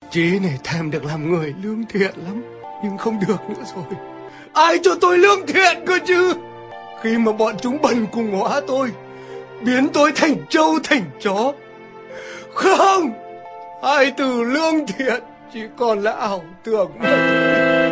Chí này thèm được làm người lương thiện lắm, nhưng không được nữa rồi. Ai cho tôi lương thiện cơ chứ? Khi mà bọn chúng bần cùng ngõa tôi, biến tôi thành trâu thành chó. Không, hai từ lương thiện chỉ còn là ảo tưởng mà thôi.